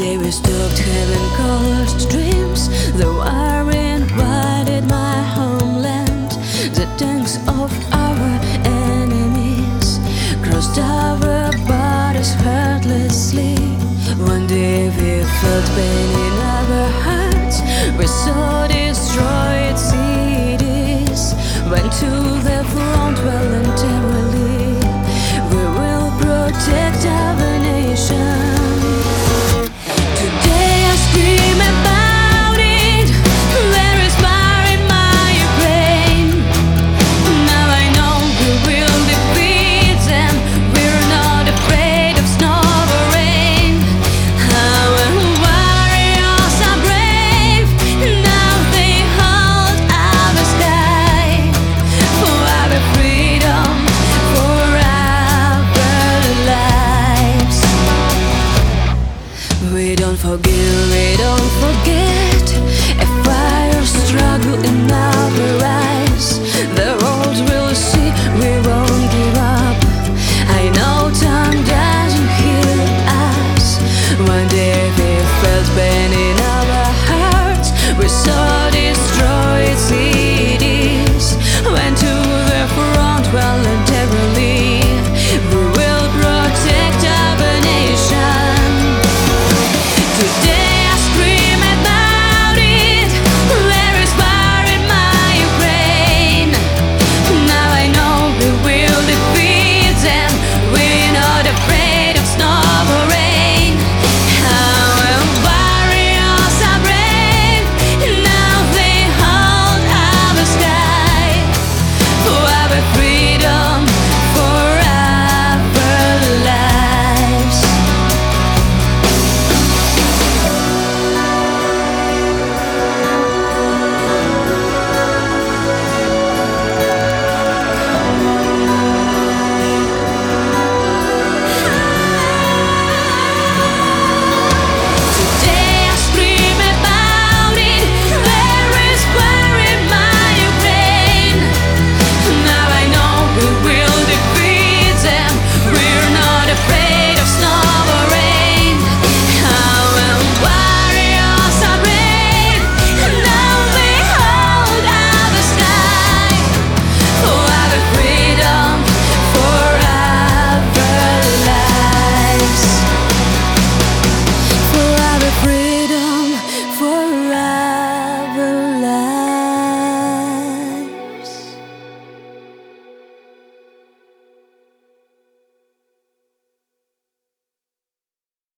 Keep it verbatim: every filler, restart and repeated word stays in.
day we stopped having colored dreams. The war invaded my homeland. The tanks of our enemies crossed our borders heartlessly. One day we felt pain in our hearts. We saw destroyed cities, went to the front voluntarily. We will protect our nation. Today I scream about it. There is fire in my brain. Now I know we will defeat them. We're not afraid of snow or rain. Our warriors are brave. Now they hold our sky for our freedom, for our lives. We don't forgive, we don't forget. A fire struggle in our eyes. The world will see we won't give up. I know time doesn't heal us. One day we felt pain in our hearts. We saw destroyed cities, went to the front voluntarily. We will protect our nation. Today